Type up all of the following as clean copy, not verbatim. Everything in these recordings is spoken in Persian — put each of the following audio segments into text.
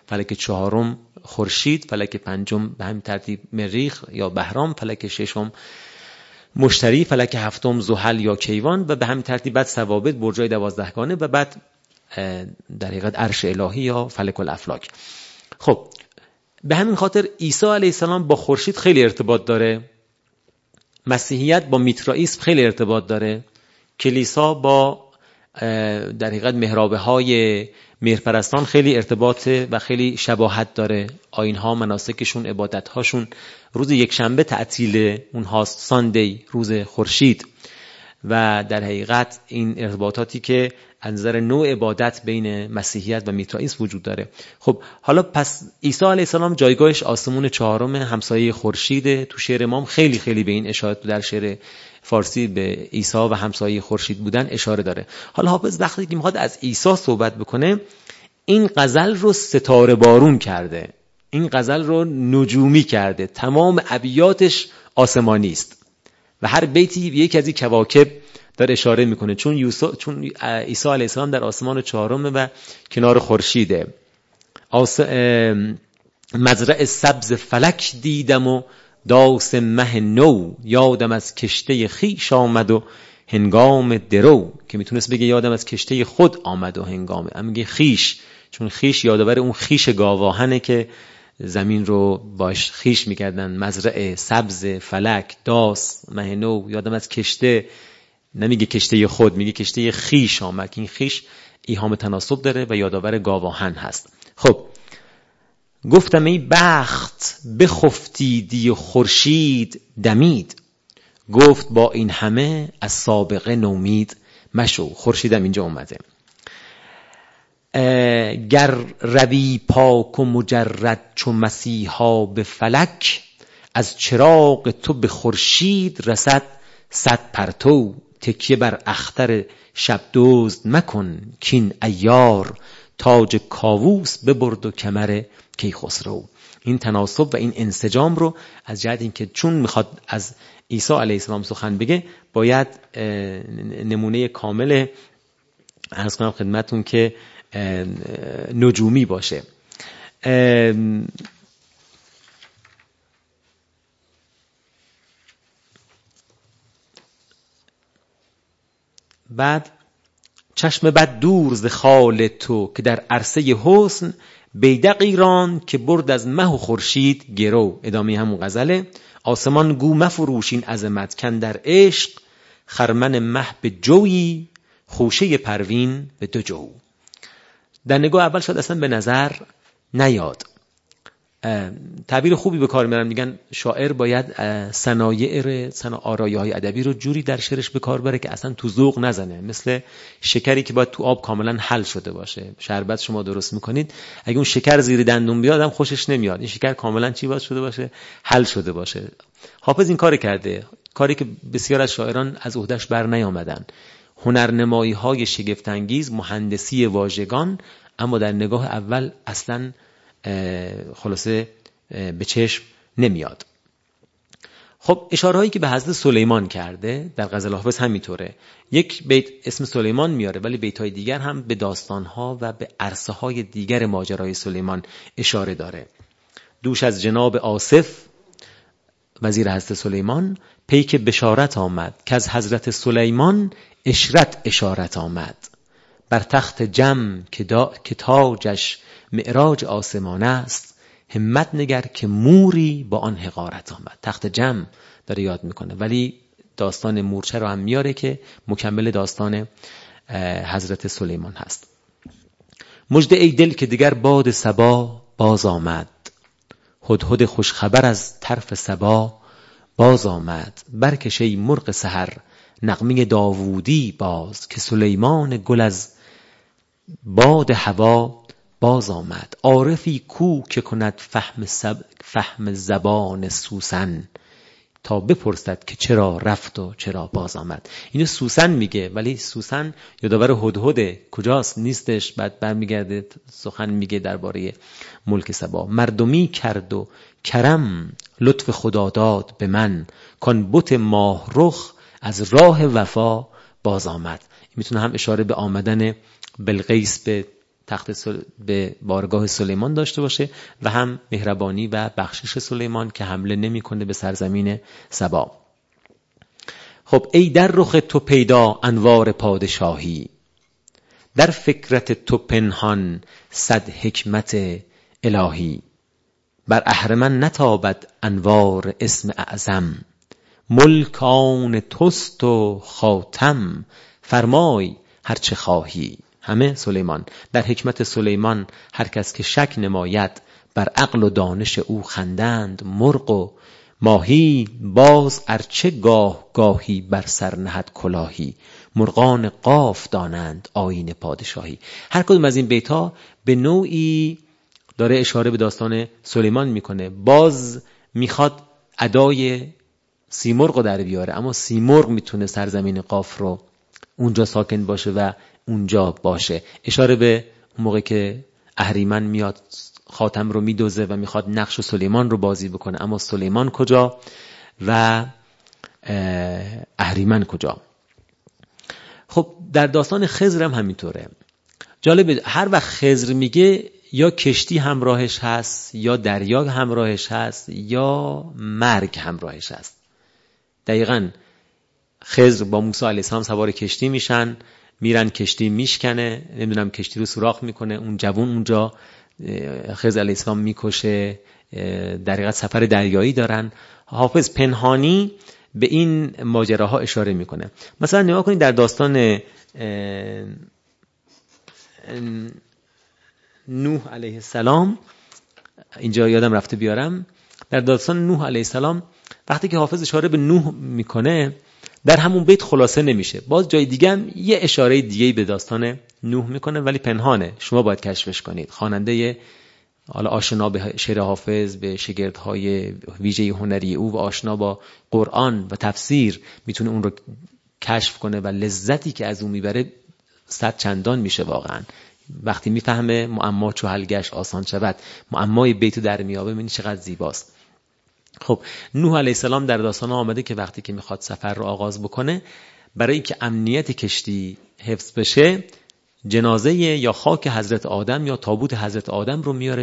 فلک چهارم خورشید، فلک پنجم به همین ترتیب مریخ یا بهرام، فلک ششم مشتری، فلک هفتم زحل یا کیوان و به همین ترتیب بعد ثوابت برجای 12 گانه و بعد در حقیقت عرش الهی یا فلک الافلاک. خب به همین خاطر عیسی علیه السلام با خورشید خیلی ارتباط داره، مسیحیت با میترائیسم خیلی ارتباط داره، کلیسا با در حقیقت محرابه های مهرپرستان خیلی ارتباطه و خیلی شباهت داره. آیین‌ها، مناسکشون، عبادت‌هاشون روز یکشنبه تعطیل اونهاست، ساندی، روز خورشید. و در حقیقت این ارتباطاتی که از نظر نوع عبادت بین مسیحیت و میترائیسم وجود داره. خب حالا پس عیسی علیه السلام جایگاهش آسمون چهارم، همسایه خورشیده. تو شعر امام خیلی خیلی به این اشاره، در شعر فارسی به عیسی و همسایه خورشید بودن اشاره داره. حالا حافظ وقتی که میخواد از عیسی صحبت بکنه، این غزل رو ستاره بارون کرده، این غزل رو نجومی کرده، تمام ابیاتش آسمانی است و هر بیتی یکی از این کواکب داره اشاره میکنه، چون عیسی علیه السلام در آسمان چهارم و کنار خورشیده. مزرع سبز فلک دیدم و داس مه نو، یادم از کشته خیش آمد و هنگام درو، که میتونست بگه یادم از کشته خود آمد و هنگام، اما میگه خیش، چون خیش یادآور اون خیش گاواهنه که زمین رو باش خیش میکردن. مزرع سبز فلک، داس مه نو، یادم از کشته، نمیگه کشته خود، میگه کشته خیش آمد، این خیش ایهام تناسب داره و یادآور گاواهن هست. خب گفتم ای بخت بخفتیدی و خورشید دمید، گفت با این همه از سابقه نومید مشو. خورشیدم اینجا اومده. گر روی پاک و مجرد چو مسیحا به فلک، از چراغ تو به خورشید رسد 100 پرتو. تکیه بر اختر شب دزد مکن، کین عیار تاج کاووس ببرد و کمر کیخسرو. این تناسب و این انسجام رو از جهت این که چون میخواد از عیسی علیه السلام سخن بگه، باید نمونه کامل عرض کنم خدمتون که نجومی باشه. بعد چشم بد دور ز خال تو، که در عرصه حسن بیدقی راند که برد از مه و خورشید گرو. ادامه همون غزله. آسمان گو مفروش این عظمت، کن در عشق خرمن مه به جویی، خوشه پروین به 2 جو. در نگاه اول شاید اصلا به نظر نیاد، تعبیر خوبی به کار میارن، میگن شاعر باید آرایه‌های ادبی رو جوری در شعرش به کار بره که اصلا تو ذوق نزنه، مثل شکری که باید تو آب کاملا حل شده باشه. شربت شما درست میکنید، اگه اون شکر زیر دندون بیاد هم خوشش نمیاد، این شکر کاملا چی باید شده باشه؟ حل شده باشه. حافظ این کار کرده، کاری که بسیار از شاعران از عهده‌اش بر نیامدن. هنرنمایی‌های شگفت انگیز، مهندسی واژگان، اما در نگاه اول اصلا خلاصه به چشم نمیاد. خب اشارهایی که به حضرت سلیمان کرده در غزل حافظ همینطوره. یک بیت اسم سلیمان میاره، ولی بیت‌های دیگر هم به داستان‌ها و به عرصه‌های دیگر ماجرای سلیمان اشاره داره. دوش از جناب آصف وزیر حضرت سلیمان، پیک بشارت آمد که از حضرت سلیمان اشرت اشارت آمد. بر تخت جم که تاجش معراج آسمان است، همت نگر که موری با آن حقارت آمد. تخت جم داره یاد میکنه، ولی داستان مورچه رو هم میاره که مکمل داستان حضرت سلیمان هست. مژده ای دل که دیگر باد صبا باز آمد، هدهد خوشخبر از طرف صبا باز آمد. برکش ای مرغ سحر نغمه داوودی باز، که سلیمان گل از باد هوا باز آمد. عارفی کو که کند فهم زبان سوسن، تا بپرسد که چرا رفت و چرا باز آمد. اینو سوسن میگه، ولی سوسن یادآور هدهده، کجاست؟ نیستش. بعد برمیگرده سخن میگه درباره ملک سبا. مردمی کرد و کرم لطف خدا داد به من، کان بت ماه رخ از راه وفا باز آمد. میتونه هم اشاره به آمدن بلقیس به به بارگاه سلیمان داشته باشه و هم مهربانی و بخشش سلیمان که حمله نمیکنه به سرزمین سبا. خب ای در رخ تو پیدا انوار پادشاهی، در فکرت تو پنهان صد حکمت الهی. بر اهرمن نتابد انوار اسم اعظم، ملک آن توست و خاتم فرمای هرچه خواهی. همه سلیمان. در حکمت سلیمان هر کس که شک نماید، بر عقل و دانش او خندند مرغ و ماهی. باز ارچه گاه گاهی بر سر نهد کلاهی، مرغان قاف دانند آیین پادشاهی. هر کدوم از این بیت‌ها به نوعی داره اشاره به داستان سلیمان میکنه. باز میخواد ادای سیمرغ رو در بیاره، اما سیمرغ میتونه سرزمین قاف رو اونجا ساکن باشه و اونجا باشه. اشاره به اون موقع که اهریمن میاد خاتم رو میدوزه و میخواد نقش سلیمان رو بازی بکنه، اما سلیمان کجا و اهریمن کجا. خب در داستان خضر هم همینطوره. جالبه هر وقت خضر میگه یا کشتی همراهش هست، یا دریا همراهش هست، یا مرگ همراهش هست. دقیقاً خضر با موسی علیه السلام سوار کشتی میشن، میرن کشتی میشکنه، نمیدونم کشتی رو سوراخ میکنه، اون جوون اونجا خضر علیه السلام میکشه، در حقیقت سفر دریایی دارن. حافظ پنهانی به این ماجراها اشاره میکنه. مثلا نگاه کنید در داستان نوح علیه السلام، اینجا یادم رفته بیارم، در داستان نوح علیه السلام وقتی که حافظ اشاره به نوح میکنه در همون بیت خلاصه نمیشه، باز جای دیگه هم یه اشاره دیگه به داستان نوح میکنه ولی پنهانه، شما باید کشفش کنید. خواننده حالا آشنا به شعر حافظ، به شگردهای ویژه هنری او و آشنا با قرآن و تفسیر میتونه اون رو کشف کنه و لذتی که از اون میبره 100 چندان میشه واقعا. وقتی میفهمه معما چو حل گشت آسان شود، معمای بیتو در میابه، ببینید چقدر زیباست. خب نوح علیه السلام در داستان آمده که وقتی که میخواد سفر رو آغاز بکنه، برای اینکه امنیت کشتی حفظ بشه، جنازه یا خاک حضرت آدم یا تابوت حضرت آدم رو میاره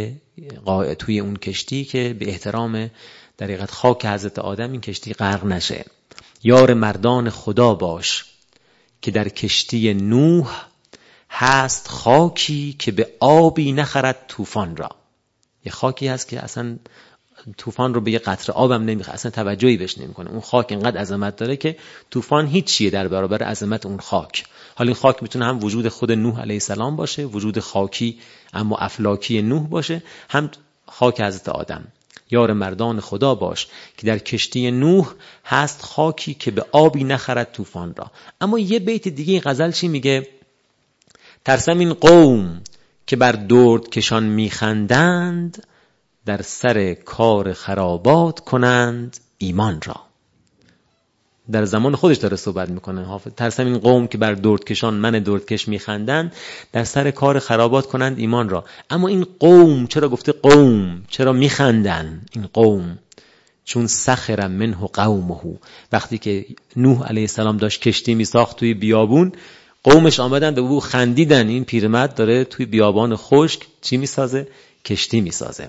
توی اون کشتی که به احترام در حقیقت خاک حضرت آدم این کشتی غرق نشه. یار مردان خدا باش که در کشتی نوح هست خاکی که به آبی نخرد طوفان را. یه خاکی هست که اصلا طوفان رو به یه قطره آبم نمیخواد، اصلا توجهی بهش نمیکنه. اون خاک اینقدر عظمت داره که طوفان هیچیه در برابر عظمت اون خاک. حالا این خاک میتونه هم وجود خود نوح علیه السلام باشه، وجود خاکی اما افلاکی نوح باشه، هم خاک حضرت آدم. یار مردان خدا باش که در کشتی نوح هست خاکی که به آبی نخرد طوفان را. اما یه بیت دیگه این غزل چی میگه؟ ترسم این قوم که بر درد کشان میخندند، در سر کار خرابات کنند ایمان را. در زمان خودش داره صحبت میکنه حافظ. ترسم این قوم که بر دردکشان من دردکش میخندند، در سر کار خرابات کنند ایمان را. اما این قوم چرا گفته قوم؟ چرا میخندن این قوم؟ چون سخر منه قومه. وقتی که نوح علیه السلام داشت کشتی میساخت توی بیابون، قومش آمدن به او خندیدن. این پیرمرد داره توی بیابان خشک چی میسازه؟ کشتی میسازه.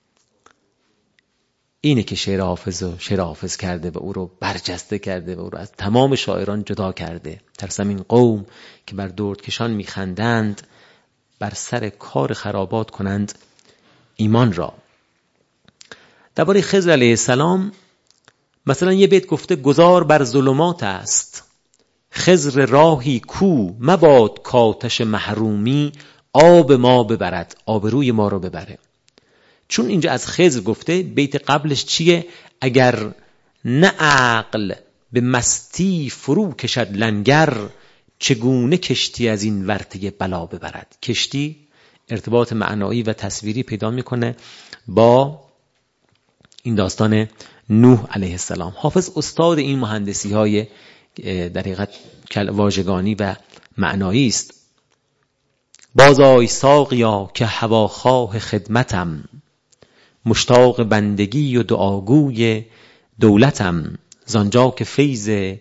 اینه که شعر حافظ کرده و او رو برجسته کرده و او رو از تمام شاعران جدا کرده. ترسم این قوم که بر دردکشان میخندند، بر سر کار خرابات کنند ایمان را. درباره خضر علیه السلام مثلا یه بیت گفته گذار بر ظلمات است، خضر راهی کو مباد کاتش محرومی آب ما ببرد، آبروی ما رو ببره. چون اینجا از خضر گفته، بیت قبلش چیه؟ اگر نه عقل به مستی فرو کشد لنگر، چگونه کشتی از این ورطه بلا ببرد. کشتی ارتباط معنایی و تصویری پیدا میکنه با این داستان نوح علیه السلام. حافظ استاد این مهندسی های در حقیقت واژگانی و معنایی است. بازآی ساقیا که هواخواه خدمتم، مشتاق بندگی و دعاگوی دولتم. زانجا که فیض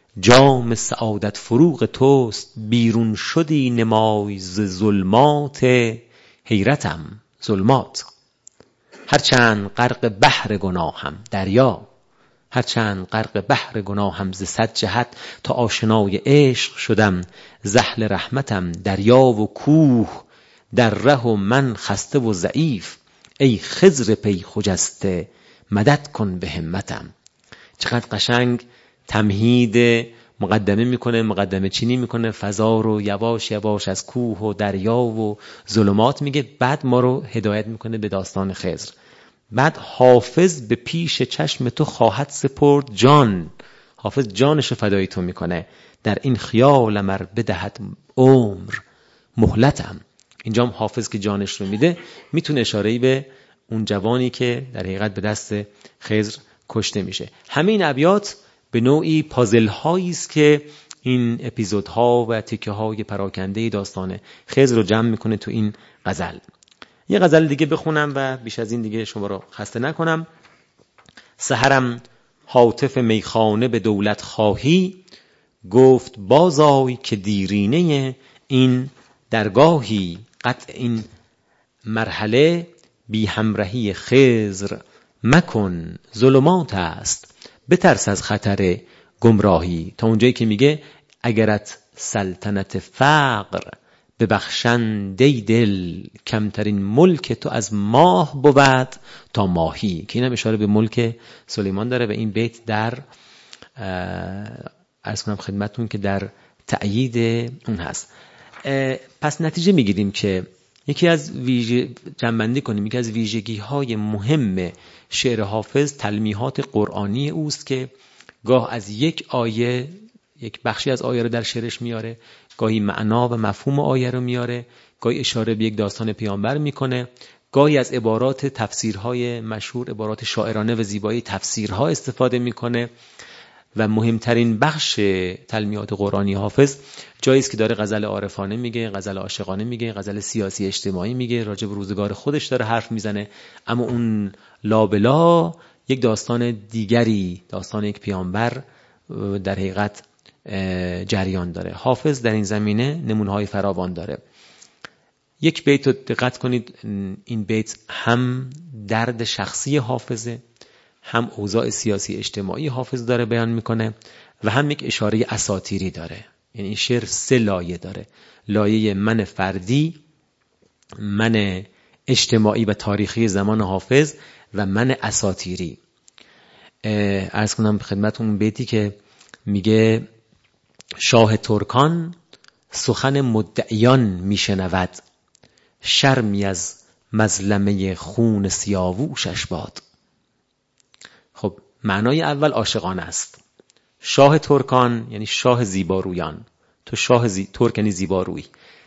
جام سعادت فروغ توست، بیرون شدی نمای ز ظلمات حیرتم. ظلمات هرچند غرق بحر گناهم، دریا هرچند غرق بحر گناهم، ز صد جهت تا آشنای عشق شدم. ز اهل رحمتم دریا و کوه در ره و من خسته و ضعیف. ای خضر پی خجسته مدد کن به همتم. چقدر قشنگ تمهید مقدمه میکنه، مقدمه چینی میکنه، فضا رو یواش یواش از کوه و دریا و ظلمات میگه، بعد ما رو هدایت میکنه به داستان خضر. بعد حافظ به پیش چشم تو خواهد سپرد جان. حافظ جانش رو فدای تو میکنه. در این خیال مر بدهد عمر مهلتم. اینجا هم حافظ که جانش رو میده میتونه اشاره‌ای به اون جوانی که در حقیقت به دست خضر کشته میشه. همین ابیات به نوعی پازل هایی است که این اپیزودها و تکه های پراکنده داستان خضر رو جمع میکنه تو این غزل. یه غزل دیگه بخونم و بیش از این دیگه شما رو خسته نکنم. سحرم هاتف میخانه به دولت خواهی، گفت بازآی که دیرینه این درگاهی. قطع این مرحله بی همراهی خضر مکن، ظلمات است بترس از خطر گمراهی. تا اونجایی که میگه اگرت سلطنت فقر ببخشنده دل، کمترین ملک تو از ماه بود تا ماهی. که اینم اشاره به ملک سلیمان داره و این بیت در عرض کنم خدمتون که در تأیید اون هست. پس نتیجه میگیریم که یکی از جنبندی کنیم، یکی از ویژگی های مهم شعر حافظ تلمیحات قرآنی اوست که گاه از یک آیه یک بخشی از آیه رو در شعرش میاره، گاهی معنا و مفهوم آیه رو میاره، گاهی اشاره به یک داستان پیامبر میکنه، گاهی از عبارات تفسیرهای مشهور، عبارات شاعرانه و زیبایی تفسیرها استفاده میکنه. و مهمترین بخش تلمیحات قرآنی حافظ جایی است که داره غزل عارفانه میگه، غزل عاشقانه میگه، غزل سیاسی اجتماعی میگه، راجع به روزگار خودش داره حرف میزنه، اما اون لابلا یک داستان دیگری، داستان یک پیامبر در حقیقت جریان داره. حافظ در این زمینه نمونه‌های فراوان داره. یک بیت رو دقت کنید، این بیت هم درد شخصی حافظه، هم اوضاع سیاسی اجتماعی حافظ داره بیان میکنه و هم یک اشاره اساطیری داره. یعنی این شعر 3 لایه داره: لایه من فردی، من اجتماعی و تاریخی زمان حافظ و من اساطیری. عرض کنم خدمتون بیتی که میگه شاه ترکان سخن مدعیان میشنود، شرمی از مظلمه خون سیاووشش باد. خب معنای اول عاشقانه است. شاه ترکان یعنی شاه زیبارویان. تو شاه ترک یعنی زیباروی.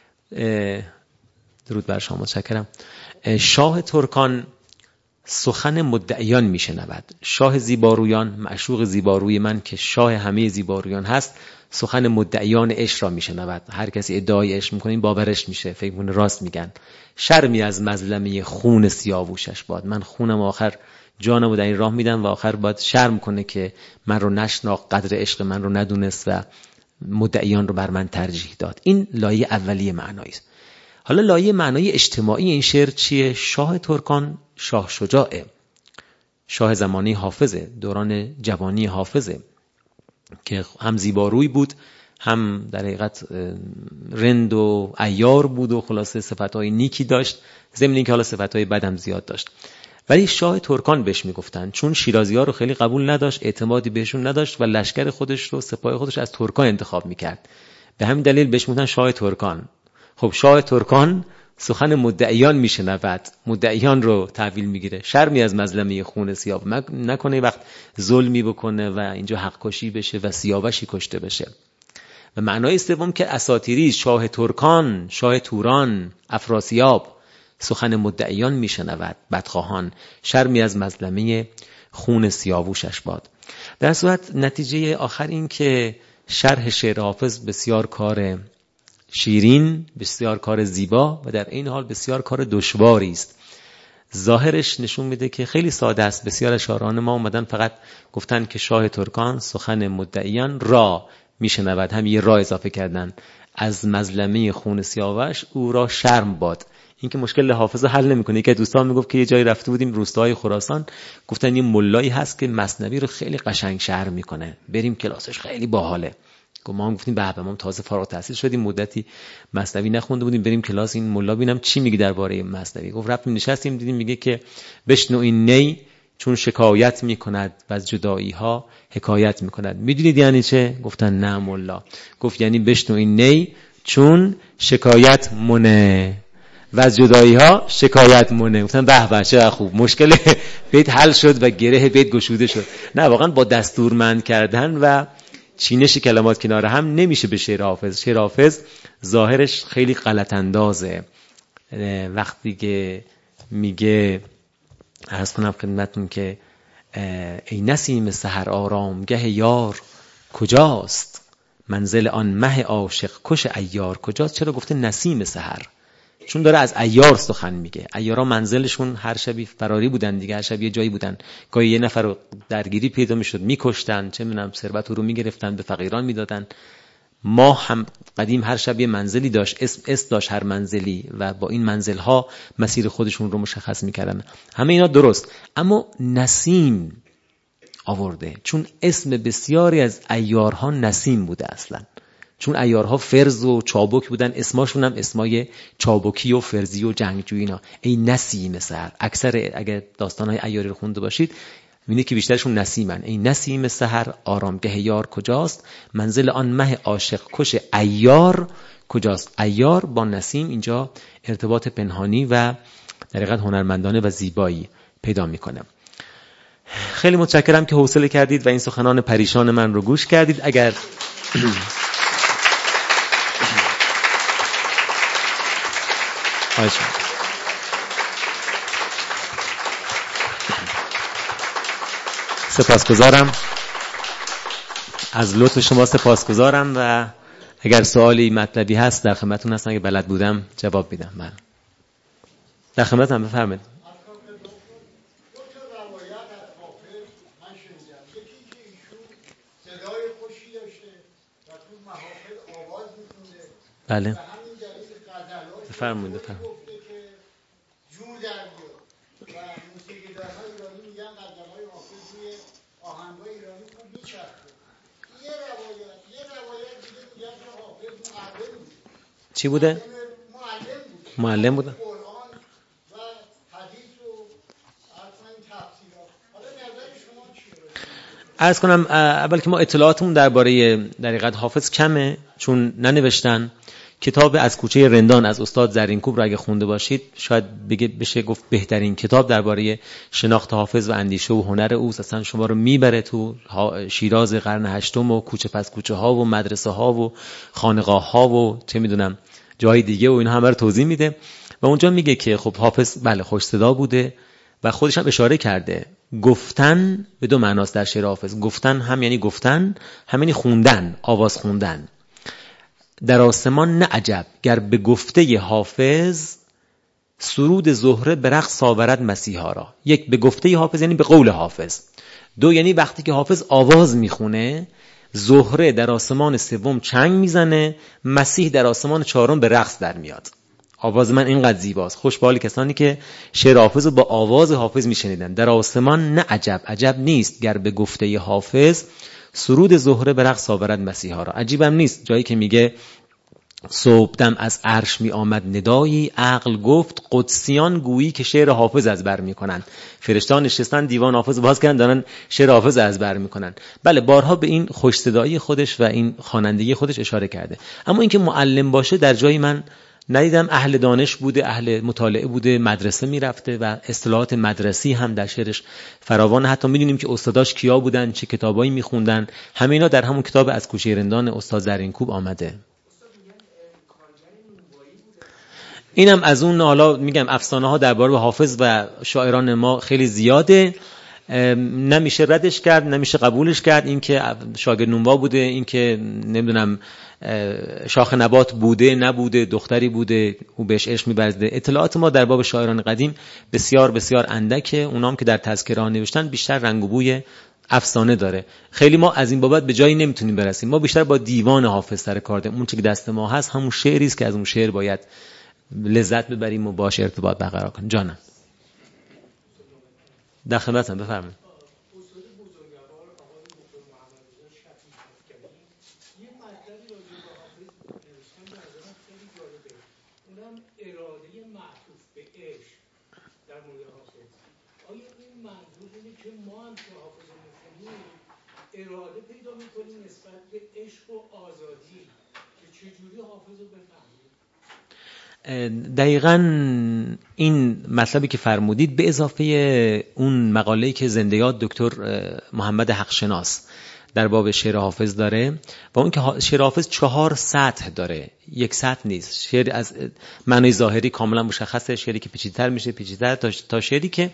درود بر شما، متشکرم. شاه ترکان سخن مدعیان میشنود. شاه زیبارویان، معشوق زیباروی من که شاه همه زیبارویان هست، سخن مدعیان عشق را میشنود. هر کسی ادعای عشق میکنه این باورش میشه، فکر میکنه راست میگن. شرمی از مظلمه خون سیاووشش باد. من خونم آخر جانمو در این راه میدم و آخر باید شرم کنه که من رو نشناخت، قدر عشق من رو ندونست و مدعیان رو بر من ترجیح داد. این لایه اولیه معنایی است. حالا لایه معنای اجتماعی این شعر چیه؟ شاه ترکان شاه شجاعه، شاه زمانی حافظه، دوران جوانی حافظه که هم زیباروی بود، هم در حقیقت رند و عیار بود و خلاصه صفتهای نیکی داشت، ضمن اینکه حالا صفتهای بد هم زیاد داشت. ولی شاه ترکان بهش میگفتن چون شیرازی‌ها رو خیلی قبول نداشت، اعتمادی بهشون نداشت و لشکر خودش رو، سپاه خودش از ترکان انتخاب میکرد. به همین دلیل بهش میگفتن شاه ترکان. خب شاه ترکان سخن مدعیان میشنود، مدعیان رو تحویل میگیره. شرمی از مظلمه خون سیاوش نکنه وقت ظلمی بکنه و اینجا حق کشی بشه و سیاوشی کشته بشه. و معنای سوم که اساطیری، شاه ترکان، شاه توران، افراسیاب سخن مدعیان میشنود، بدخواهان، شرمی از مظلمه خون سیاووشش باد. در صورت نتیجه آخر این که شرح شعر حافظ بسیار کار شیرین، بسیار کار زیبا و در این حال بسیار کار دشواری است. ظاهرش نشون میده که خیلی ساده است. بسیار شاعران ما اومدن فقط گفتن که شاه ترکان سخن مدعیان را میشنود، هم یه را اضافه کردن، از مظلمه خون سیاوش او را شرم باد. این که مشکل حافظ حل نمیکنه. که دوستان میگفت که یه جایی رفته بودیم روستاهای خراسان، گفتن یه ملایی هست که مثنوی رو خیلی قشنگ شرح میکنه، بریم کلاسش خیلی باحاله. ما هم گفتیم به ما تازه فارغ التحصیل شدیم، مدتی مثنوی نخونده بودیم، بریم کلاس این ملا ببینم چی میگه درباره مثنوی. گفت رفتیم نشستیم دیدیم میگه که بشنو این نی چون شکایت میکند و از جدایی ها حکایت میکند. میدونید یعنی چه؟ گفتن نه ملا. گفت یعنی بشنو این نی چون شکایت مونه و از جدایی ها شکایت مونه. گفتن به به چه خوب، مشکل بیت حل شد و گره بیت گشوده شد. نه واقعا با دستورمند کردن و چینش کلمات کنار هم نمیشه به شعر حافظ. شعر حافظ ظاهرش خیلی غلط اندازه. وقتی که میگه عرض کنم خدمتتون که ای نسیم سحر آرامگه یار کجاست، منزل آن مه عاشق کش عیار کجاست. چرا گفته نسیم سحر؟ چون داره از عیار سخن میگه. عیارا منزلشون هر شبی فراری بودن دیگه، هر شب یه جایی بودن. گاهی یه نفر رو درگیری پیدا میشد میکشتن، چه میدونم ثروت رو میگرفتن به فقیران میدادن. ما هم قدیم هر شب یه منزلی داشت، اسم داشت هر منزلی، و با این منزلها مسیر خودشون رو مشخص میکردن. همه اینا درست، اما نسیم آورده چون اسم بسیاری از عیارها نسیم بوده اصلا. چون عیارها فرز و چابک بودن، اسماشون هم اسمای چابکی و فرزی و جنگجویی اینا. ای نسیم سحر، اکثر اگر داستانهای عیاری رو خونده باشید می‌بینید که بیشترشون نسیمن. ای نسیم سحر آرامگه یار کجاست، منزل آن مه عاشق کش عیار کجاست. عیار با نسیم اینجا ارتباط پنهانی و در حقیقت هنرمندانه و زیبایی پیدا می‌کنه. خیلی متشکرم که حوصله کردید و این سخنان پریشان من رو گوش کردید. اگر سپاسگزارم از لطف شما، سپاسگزارم و اگر سوالی مطلبی هست در خدمتتون هستم، اگه بلد بودم جواب میدم. من در خدمتم، بفرمایید. بله بفرمایید. چی بوده؟ معلم بوده. عرض کنم اول که ما اطلاعاتمون درباره در حقیقت حافظ کمه، چون ننوشتن. کتاب از کوچه رندان از استاد زرینکوب را اگه خونده باشید شاید بشه گفت بهترین کتاب درباره شناخت حافظ و اندیشه و هنر اوست. اصلا شما رو میبره تو شیراز قرن هشتم و کوچه پس کوچه ها و مدرسه ها و خانقاه ها و چه میدونم جای دیگه و اینا همه رو توضیح میده. و اونجا میگه که خب حافظ بله خوش صدا بوده و خودش هم اشاره کرده گفتن به دو معناست در شعر حافظ. گفتن هم یعنی گفتن، هم یعنی خوندن، آواز خوندن. در آسمان نه عجب گر به گفته حافظ سرود زهره به رقص آورد مسیحا را. یک، به گفته حافظ یعنی به قول حافظ. دو، یعنی وقتی که حافظ آواز میخونه زهره در آسمان سوم چنگ میزنه، مسیح در آسمان چهارم به رقص در میاد. آواز من اینقدر زیباست. خوش به حال کسانی که شعر حافظ رو با آواز حافظ میشنیدن. در آسمان نه عجب، عجب نیست گر به گفته حافظ سرود زهره به رقص آورد مسیحا را. عجیبم نیست جایی که میگه صبحدم از عرش می آمد ندایی، عقل گفت قدسیان گویی که شعر حافظ از بر میکنن. فرشتان نشستن دیوان حافظ باز کردن دارن شعر حافظ از بر میکنن. بله بارها به این خوش صدایی خودش و این خوانندگی خودش اشاره کرده. اما اینکه معلم باشه در جایی من ندیدم. اهل دانش بوده، اهل مطالعه بوده، مدرسه میرفته و اصطلاحات مدرسی هم در شعرش فراوان. حتی میدونیم که استاداش کیا بودن، چه کتابایی میخوندن. همه اینا در همون کتاب از کوچه رندان استاد زرینکوب آمده. اینم از اون. حالا میگم افسانه ها درباره حافظ و شاعران ما خیلی زیاده. نمیشه ردش کرد، نمیشه قبولش کرد. این که شاگرد نونوا بوده، این که نمیدونم شاخ نبات بوده نبوده، دختری بوده او بهش عشق می‌ورزیده. اطلاعات ما در باب شاعران قدیم بسیار بسیار اندکه. اونام که در تذکره ها نوشتن بیشتر رنگ و بوی افسانه داره. خیلی ما از این بابت به جایی نمیتونیم برسیم. ما بیشتر با دیوان حافظ سر کار داریم. اون چیزی که دست ما هست همون شعری است که از اون شعر باید لذت ببریم و باهاش ارتباط برقرار کنیم. جانم در خدمتم، بفرمایید. اراده پیدا می‌کنیم نسبت به عشق و آزادی که چجوری حافظ رو بفهمیم. دقیقاً این مطلبی که فرمودید به اضافه اون مقاله‌ای که زنده یاد دکتر محمد حقشناس در باب شعر حافظ داره و اون که شعر حافظ 4 سطح داره، یک سطح نیست. شعر از معنای ظاهری کاملا مشخصه، شعری که پیچیده‌تر میشه پیچیده‌تر تا شعری که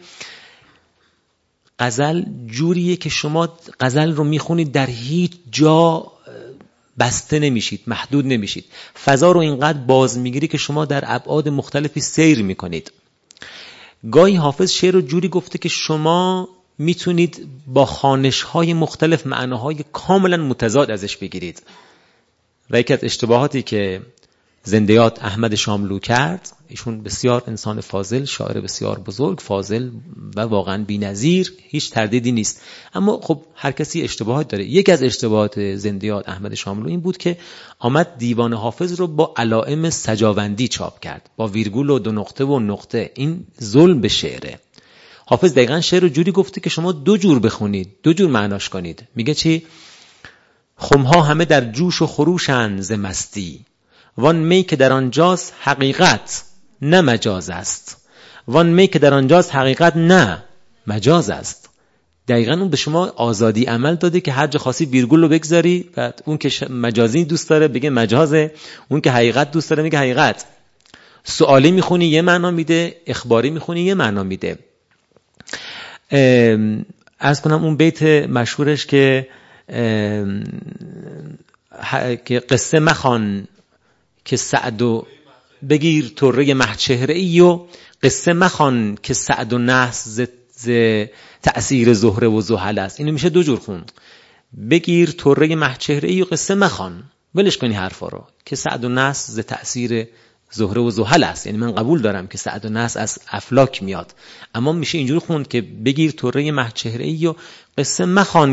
غزل جوریه که شما غزل رو میخونید در هیچ جا بسته نمیشید، محدود نمیشید. فضا رو اینقدر باز میگیری که شما در ابعاد مختلفی سیر میکنید. گاهی حافظ شعر رو جوری گفته که شما میتونید با خوانش‌های مختلف معناهای کاملا متضاد ازش بگیرید. و یکی از اشتباهاتی که زنده یاد احمد شاملو کرد، ایشون بسیار انسان فاضل، شاعر بسیار بزرگ، فاضل و واقعا بی‌نظیر، هیچ تردیدی نیست، اما خب هر کسی اشتباهات داره. یکی از اشتباهات زنده یاد احمد شاملو این بود که آمد دیوان حافظ رو با علائم سجاوندی چاپ کرد، با ویرگول و 2 نقطه و نقطه. این ظلم به شعره. حافظ دقیقاً شعر رو جوری گفته که شما 2 جور بخونید، 2 جور معناش کنید. میگه چی؟ خمها همه در جوش و خروشند ز مستی، وان می که در آنجاست حقیقت نه مجاز است. وان می که در آنجاست حقیقت نه مجاز است. دقیقاً اون به شما آزادی عمل داده که هر جا خاصی ویرگول رو بگذاری و اون که مجازی دوست داره بگه مجازه، اون که حقیقت دوست داره میگه حقیقت. سوالی میخونی یه معنا میده، اخباری میخونی یه معنا میده. عرض کنم اون بیت مشهورش که قصه مخوان که سعد و بگیر طره مهچهره ای و قصه مخوان که سعد و نحس ز تأثیر زهره و زحل است. اینو میشه 2 جور خوند. بگیر طره مهچهره ای و قصه مخوان، ولش کنی حرفا رو، که سعد و نحس ز تأثیر زهره و زحل است. یعنی من قبول دارم که سعد و نحس از افلاک میاد، اما میشه اینجوری خوند که بگیر طره مهچهره ای و قصه مخوان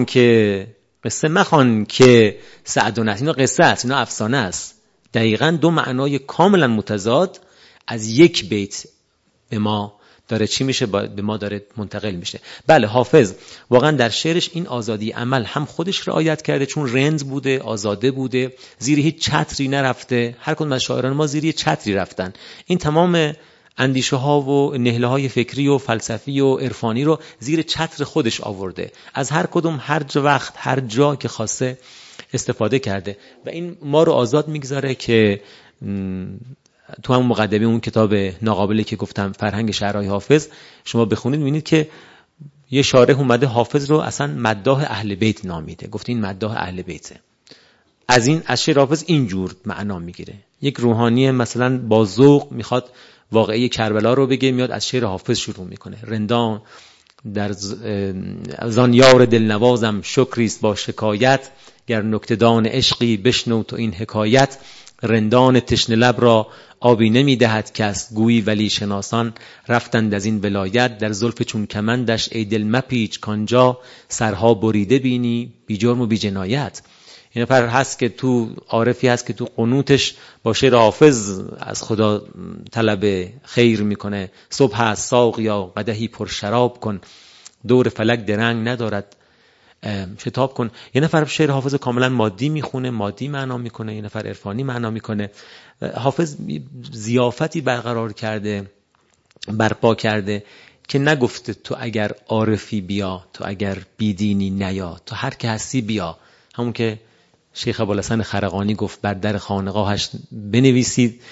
که سعد و نحس. اینا قصه است، اینا افسانه است. دقیقاً 2 معنای کاملا متضاد از یک بیت به ما داره چی میشه، به ما داره منتقل میشه. بله، حافظ واقعا در شعرش این آزادی عمل هم خودش رعایت کرده، چون رند بوده، آزاده بوده، زیر هیچ چتری نرفته. هر کدوم از شاعران ما زیر یه چتری رفتن. این تمام اندیشه ها و نهله های فکری و فلسفی و عرفانی رو زیر چتر خودش آورده، از هر کدوم هر وقت هر جا که خواسته استفاده کرده و این ما رو آزاد میگذاره که تو هم مقدمه اون کتاب ناقابلی که گفتم فرهنگ شعرهای حافظ شما بخونید میبینید که یه شارح اومده حافظ رو اصلا مداح اهل بیت نامیده، گفت این مداح اهل بیته. از شعر حافظ اینجور معنا میگیره. یک روحانی مثلا با ذوق میخواد واقعی کربلا رو بگه، میاد از شعر حافظ شروع میکنه. رندان در زان یار دلنوازم شکریست با شکایت، گر نکته‌دان عشقی بشنو تو این حکایت. رندان تشنه لب را آبی نمی دهد کس، گویی ولی شناسان رفتند از این ولایت. در زلف چون کمندش ای دل مپیچ کانجا، سرها بریده بینی بی جرم و بی جنایت. این نفر هست که تو عارفی هست که تو قنوتش با شعر حافظ از خدا طلب خیر میکنه. صبح هست ساقیا قدحی پر شراب کن، دور فلک درنگ ندارد شتاب کن. یه نفر شعر حافظ کاملا مادی میخونه، مادی معنا میکنه، یه نفر عرفانی معنا میکنه. حافظ ضیافتی برقرار کرده، برپا کرده که نگفته تو اگر عارفی بیا، تو اگر بیدینی نیا، تو هر که هستی بیا. همون که شیخ ابوالحسن خرقانی گفت بر در خانقاهش بنویسید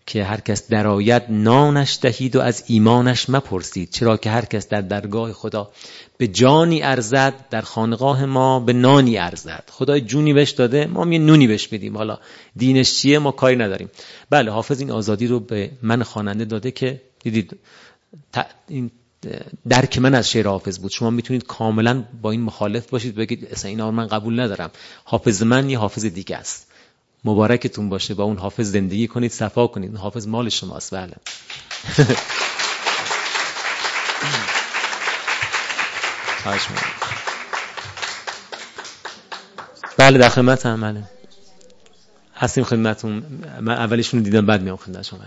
که هر کس درآید نانش دهید و از ایمانش مپرسید، چرا که هر کس در درگاه خدا به جانی ارزد، در خانقاه ما به نانی ارزد. خدای جونی بهش داده، ما هم یه نونی بهش بدیم، حالا دینش چیه ما کاری نداریم. بله، حافظ این آزادی رو به من خواننده داده که دیدید این درک من از شعر حافظ بود. شما میتونید کاملا با این مخالف باشید، بگید اصلا اینا رو من قبول ندارم، حافظ من یه حافظ دیگه است. مبارکتون باشه، با اون حافظ زندگی کنید، صفا کنید، اون حافظ مال شماست. بله. بله در خدمتم. بله هستیم خدمتتون. من اولیشون رو دیدم بعد میام خدمت شما.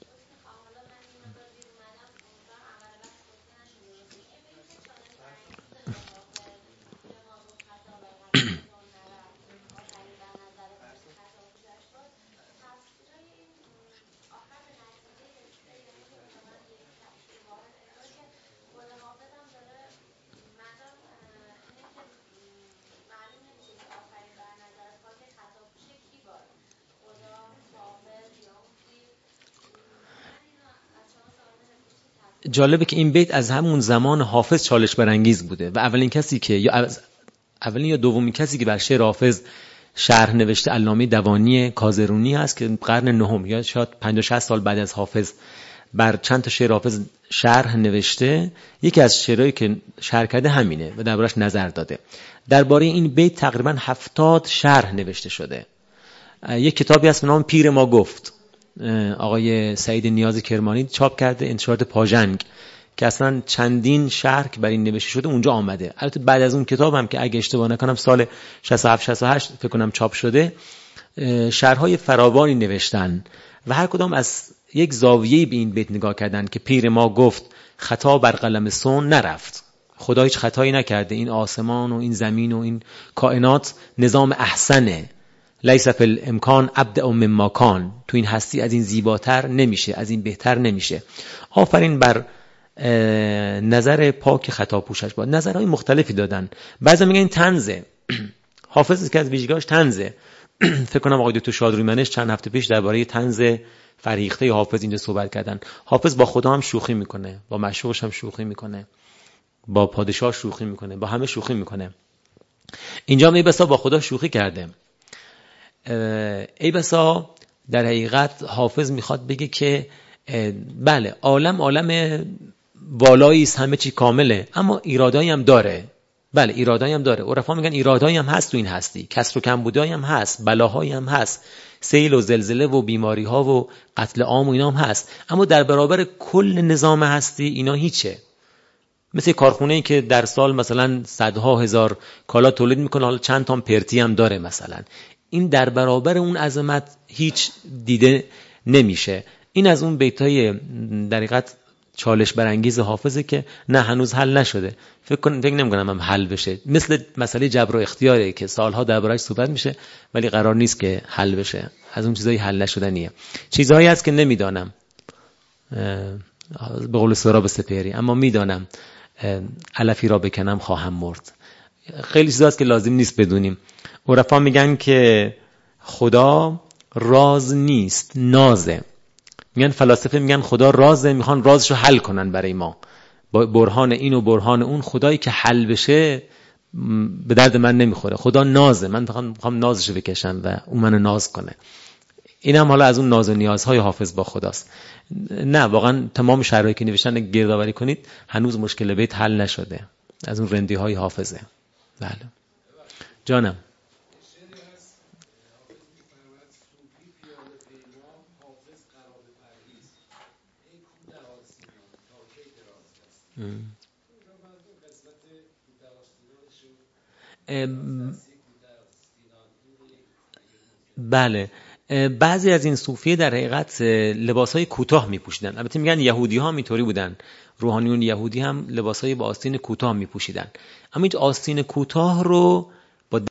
جالبه که این بیت از همون زمان حافظ چالش برانگیز بوده و اولین کسی که یا دومین کسی که بر شعر حافظ شرح نوشته علامه دوانی کازرونی هست که قرن نهم یا شاید 50-60 سال بعد از حافظ بر چند تا شعر حافظ شرح نوشته. یکی از شعرهایی که شرح کرده همینه و دربارش نظر داده. درباره این بیت تقریبا 70 شرح نوشته شده. یک کتابی هست به نام پیر ما گفت، آقای سعید نیاز کرمانی چاپ کرده، انتشارات پاژنگ، که اصلا چندین شرح بر این نوشته شده اونجا آمده. البته بعد از اون کتاب هم که اگه اشتباه نکنم سال 67-68 فکر کنم چاپ شده، شرح‌های فراوانی نوشتن و هر کدام از یک زاویه‌ای به این بیت نگاه کردن که پیر ما گفت خطا بر قلم سون نرفت. خدا هیچ خطایی نکرده، این آسمان و این زمین و این کائنات نظام احسنه، لیس فی الامکان ابدع مما کان، تو این هستی از این زیباتر نمیشه، از این بهتر نمیشه. آفرین بر نظر پاک خطا پوشش باد. نظرهای مختلفی دادن. بعضی میگن این طنزه. حافظ که از ویژگی‌هاش طنزه. فکر کنم آقای دکتر شادرویمنش چند هفته پیش درباره طنز فریخته حافظ اینجا صحبت کردن. حافظ با خدا هم شوخی میکنه، با معشوقش هم شوخی میکنه، با پادشاه شوخی میکنه، با همه شوخی میکنه. اینجا ای بسا با خدا شوخی کرده. ای بسا در حقیقت حافظ میخواد بگه که بله عالم والایی است، همه چی کامله، اما ایرادایی هم داره. بله ایرادایی هم داره. عرفا میگن ایرادایی هم هست تو این هستی، کسر و کمبودایی هم هست، بلاهایی هم هست، سیل و زلزله و بیماری ها و قتل عام و اینا هم هست، اما در برابر کل نظام هستی اینا هیچه. مثل کارخونه‌ای که در سال مثلا صدها هزار کالا تولید میکنه، حالا چند تا پرتی هم داره مثلا، این در برابر اون عظمت هیچ دیده نمیشه. این از اون بیتای در حقیقت چالش برانگیز حافظه که نه هنوز حل نشده. فکر نمی‌کنم هم حل بشه. مثل مسئله جبر و اختیاره که سالها درباره‌اش صحبت میشه ولی قرار نیست که حل بشه. از اون چیزایی حل نشدنیه. چیزهایی هست که نمیدانم، به قول سهراب سپهری، اما میدانم علفی را بکنم خواهم مرد. خیلی چیزاست که لازم نیست بدونیم. عرفا میگن که خدا راز نیست، نازه. میگن فلاسفه میگن خدا رازه، میخوان رازشو حل کنن برای ما با برهان این و برهان اون. خدایی که حل بشه به درد من نمیخوره. خدا نازه، من میخوام نازشو بکشم و اون منو ناز کنه. این هم حالا از اون ناز و نیازهای حافظ با خداست. نه واقعا تمام شرایطی که نوشتن گردآوری کنید هنوز مشکل بیت حل نشده، از اون رندی های حافظه. بله جانم. بله بعضی از این صوفیه در حقیقت لباسهای کوتاه میپوشیدن. البته میگن یهودی ها اینطوری بودن، روحانیون یهودی هم لباسهای با آستین کوتاه میپوشیدن، اما این آستین کوتاه رو